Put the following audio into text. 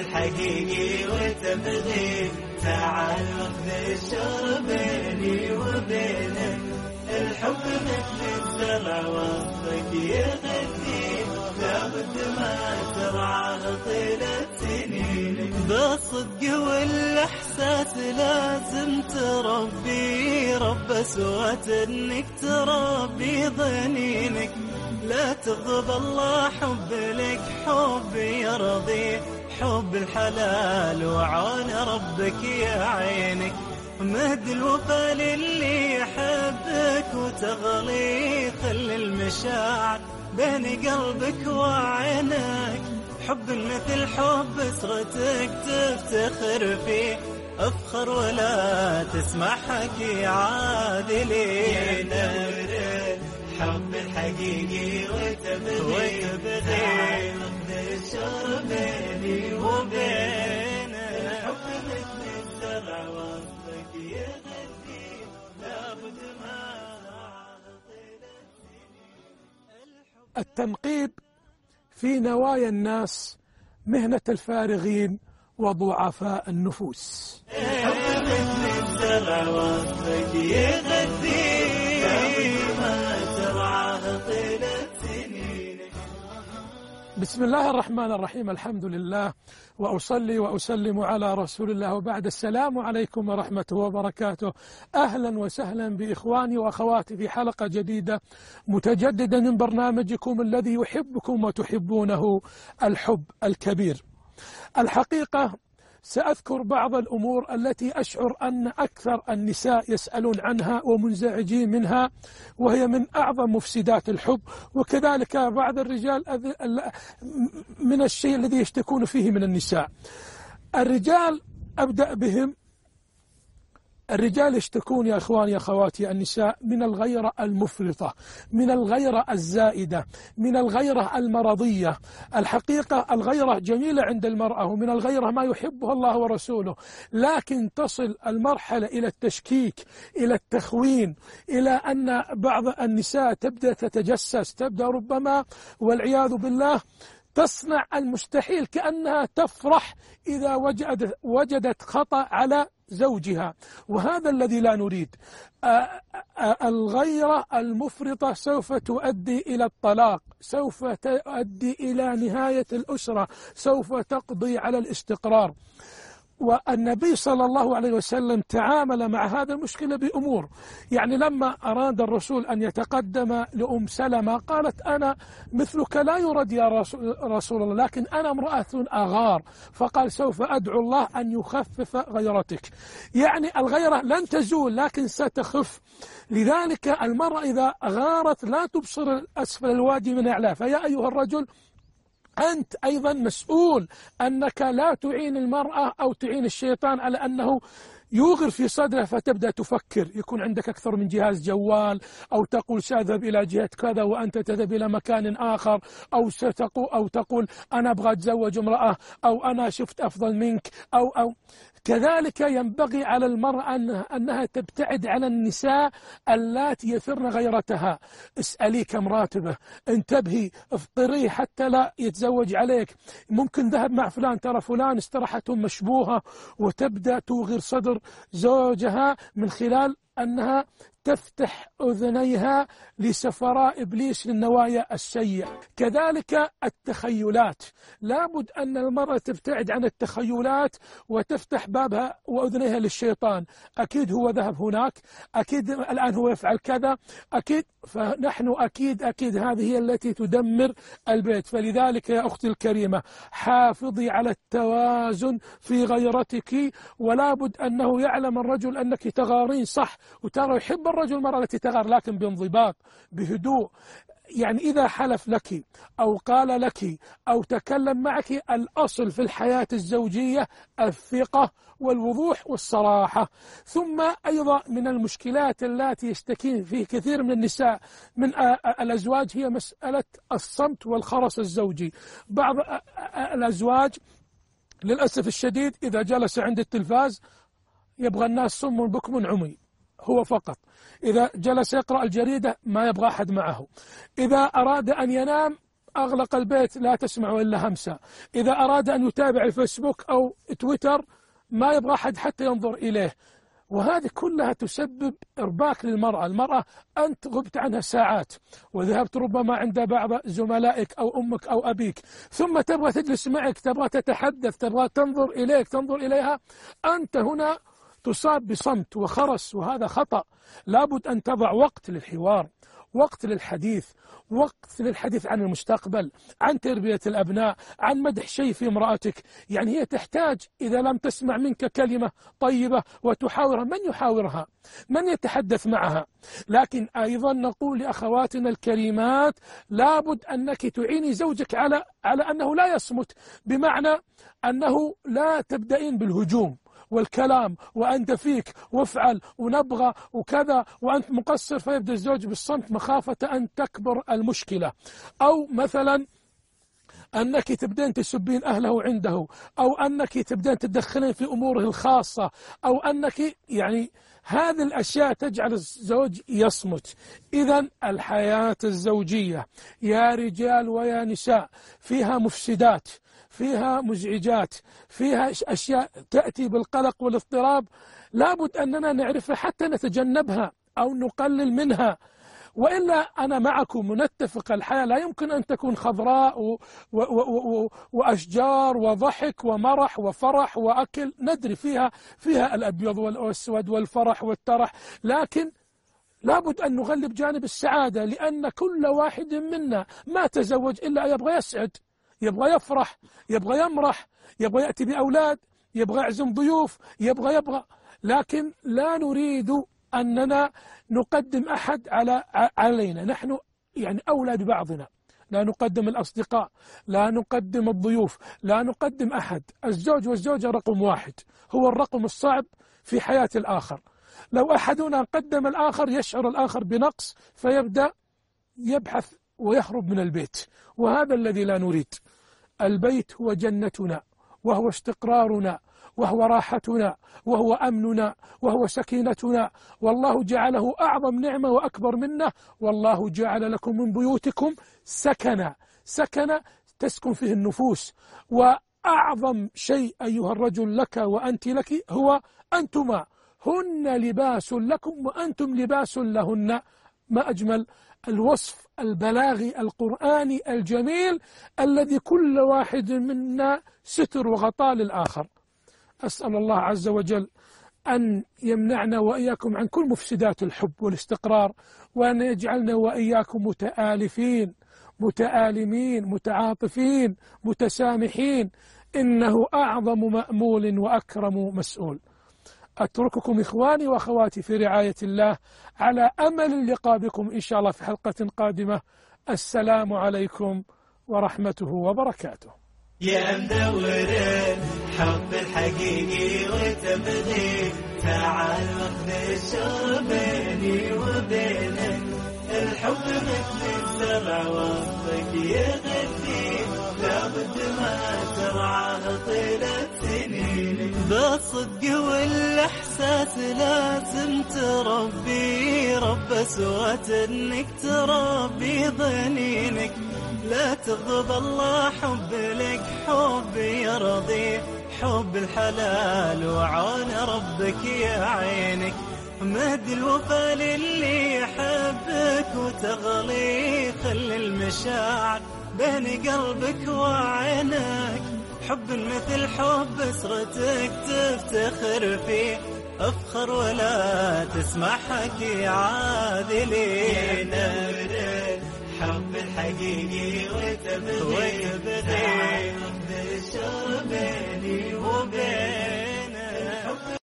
الحقيقي وتبغي تعال وخذ الشر بيني وبينك. الحب مثل الزرع وصفك يغذي لابد ما ترعاه طيلة سنينك. بالصدق والإحساس لازم تربي رب أسوات انك تربي ضنينك. لا تغضب الله حب لك حب يرضي حب الحلال وعون ربك يا عينك. مهد الوفا للي يحبك وتغلي خل المشاعر بين قلبك وعينك. حب مثل حب اسرتك تفتخر فيه افخر ولا تسمع حكي عادلين. حب الحقيقي وتبغي وخذ الشر بيني وبينك. الحب مثل الزرع وصفك يغذي لابد ما التنقيب في نوايا الناس مهنة الفارغين وضعفاء النفوس. الحب مثل الزرع وصفك يغذي لابد ما ترعاه طيلة سنينك. بسم الله الرحمن الرحيم. الحمد لله وأصلي وأسلم على رسول الله وبعد. السلام عليكم ورحمة وبركاته. أهلا وسهلا بإخواني وأخواتي في حلقة جديدة متجددة من برنامجكم الذي يحبكم وتحبونه الحب الكبير. الحقيقة سأذكر بعض الأمور التي أشعر أن أكثر النساء يسألون عنها ومنزعجين منها، وهي من أعظم مفسدات الحب، وكذلك بعض الرجال من الشيء الذي يشتكون فيه من النساء. الرجال أبدأ بهم. الرجال يشتكون يا إخواني يا أخواتي النساء من الغيرة المفرطة، من الغيرة الزائدة، من الغيرة المرضية. الحقيقة الغيرة جميلة عند المرأة، ومن الغيرة ما يحبها الله ورسوله، لكن تصل المرحلة إلى التشكيك، إلى التخوين، إلى أن بعض النساء تبدأ تتجسس، تبدأ ربما والعياذ بالله تصنع المستحيل، كأنها تفرح إذا وجدت خطأ على زوجها، وهذا الذي لا نريد. الغيرة المفرطة سوف تؤدي إلى الطلاق، سوف تؤدي إلى نهاية الأسرة، سوف تقضي على الاستقرار. والنبي صلى الله عليه وسلم تعامل مع هذا المشكلة بأمور. يعني لما أراد الرسول أن يتقدم لأم سلمة قالت أنا مثلك لا يرد يا رسول الله، لكن أنا امرأة أغار. فقال سوف أدعو الله أن يخفف غيرتك. يعني الغيرة لن تزول لكن ستخف. لذلك المرأة إذا غارت لا تبصر أسفل الوادي من أعلاه. فيا أيها الرجل أنت أيضا مسؤول أنك لا تعين المرأة أو تعين الشيطان على أنه يوغر في صدره فتبدأ تفكر، يكون عندك أكثر من جهاز جوال، أو تقول سأذهب إلى جهة كذا وأنت تذهب إلى مكان آخر، أو تقول أنا أبغى أتزوج امرأة، أو أنا شفت أفضل منك، أو كذلك ينبغي على المرأة أنها تبتعد عن النساء اللاتي يثرن غيرتها. اسألي كم راتبه، انتبهي، افطريه حتى لا يتزوج عليك. ممكن ذهب مع فلان، ترى فلان استراحتهم مشبوهة، وتبدأ توغر صدر زوجها من خلال أنها تفتح أذنيها لسفراء إبليس للنوايا السيئة. كذلك التخيلات، لابد أن المرأة تبتعد عن التخيلات وتفتح بابها وأذنيها للشيطان. أكيد هو ذهب هناك، أكيد الآن هو يفعل كذا، أكيد. فنحن أكيد هذه هي التي تدمر البيت. فلذلك يا أختي الكريمة حافظي على التوازن في غيرتك، ولابد أنه يعلم الرجل أنك تغارين صح، وترى يحب الرجل المرأة التي تغار، لكن بانضباط بهدوء. يعني إذا حلف لك أو قال لك أو تكلم معك، الأصل في الحياة الزوجية الثقة والوضوح والصراحة. ثم أيضا من المشكلات التي يشتكي فيه كثير من النساء من الأزواج هي مسألة الصمت والخرس الزوجي. بعض الأزواج للأسف الشديد إذا جلس عند التلفاز يبغى الناس صم بكم عمي، هو فقط. إذا جلس يقرأ الجريدة ما يبغى أحد معه. إذا أراد أن ينام أغلق البيت لا تسمع إلا همسة. إذا أراد أن يتابع الفيسبوك أو تويتر ما يبغى أحد حتى ينظر إليه. وهذه كلها تسبب إرباك للمرأة. المرأة أنت غبت عنها ساعات وذهبت ربما عند بعض زملائك أو أمك أو أبيك، ثم تبغى تجلس معك، تبغى تتحدث، تبغى تنظر إليك، تنظر إليها، أنت هنا تصاب بصمت وخرس، وهذا خطأ. لابد أن تضع وقت للحوار، وقت للحديث، وقت للحديث عن المستقبل، عن تربية الأبناء، عن مدح شيء في امرأتك. يعني هي تحتاج، إذا لم تسمع منك كلمة طيبة وتحاورها، من يحاورها؟ من يتحدث معها؟ لكن أيضا نقول لأخواتنا الكريمات لابد أنك تعيني زوجك على أنه لا يصمت، بمعنى أنه لا تبدأين بالهجوم والكلام وأنت فيك وافعل ونبغى وكذا وأنت مقصر، فيبدأ الزوج بالصمت مخافة أن تكبر المشكلة. أو مثلا أنك تبدين تسبين أهله عنده، أو أنك تبدين تدخلين في أموره الخاصة، أو أنك يعني هذه الأشياء تجعل الزوج يصمت. إذن الحياة الزوجية يا رجال ويا نساء فيها مفسدات، فيها مزعجات، فيها أشياء تأتي بالقلق والاضطراب، لابد أننا نعرفها حتى نتجنبها أو نقلل منها. وإلا أنا معكم ونتفق، الحياة لا يمكن أن تكون خضراء وأشجار وضحك ومرح وفرح وأكل، ندري فيها الأبيض والأسود والفرح والترح، لكن لابد أن نغلب جانب السعادة، لأن كل واحد منا ما تزوج إلا يبغى يسعد، يبغى يفرح، يبغى يمرح، يبغى يأتي بأولاد، يبغى يعزم ضيوف، يبغى، لكن لا نريد أننا نقدم أحد علينا. نحن يعني أولى ببعضنا، لا نقدم الأصدقاء، لا نقدم الضيوف، لا نقدم أحد. الزوج والزوجة رقم واحد، هو الرقم الصعب في حياة الآخر. لو أحدنا قدم الآخر يشعر الآخر بنقص، فيبدأ يبحث ويهرب من البيت، وهذا الذي لا نريد. البيت هو جنتنا، وهو استقرارنا، وهو راحتنا، وهو أمننا، وهو سكينتنا، والله جعله أعظم نعمة وأكبر منه. والله جعل لكم من بيوتكم سكنا تسكن فيه النفوس. وأعظم شيء أيها الرجل لك وأنت لك هو أنتما، هن لباس لكم وأنتم لباس لهن. ما أجمل الوصف البلاغي القرآني الجميل الذي كل واحد منا ستر وغطاء للآخر. أسأل الله عز وجل أن يمنعنا وإياكم عن كل مفسدات الحب والاستقرار، وأن يجعلنا وإياكم متآلفين متآلمين متعاطفين متسامحين، إنه أعظم مأمول وأكرم مسؤول. أترككم إخواني وأخواتي في رعاية الله، على أمل اللقاء بكم إن شاء الله في حلقة قادمة. السلام عليكم ورحمته وبركاته. يا مدور الحب الحقيقي وتبغي، تعال واخذ الشر بيني وبينك. الحب مثل الزرع وصفك يغذي، لابد ما ترعاه طيلة سنينك. بالصدق والإحساس لازم تربي، رب سوى انك تربي ضنينك. لا تغضب الله حب لك حب يرضي، حب الحلال وعون ربك يا عينك. مهد الوفا للي يحبك وتغلي، خلي المشاعر بين قلبك وعينك. حب مثل حب اسرتك تفتخر فيه، افخر ولا تسمع حكي عادلين. حب الحقيقي وتبغي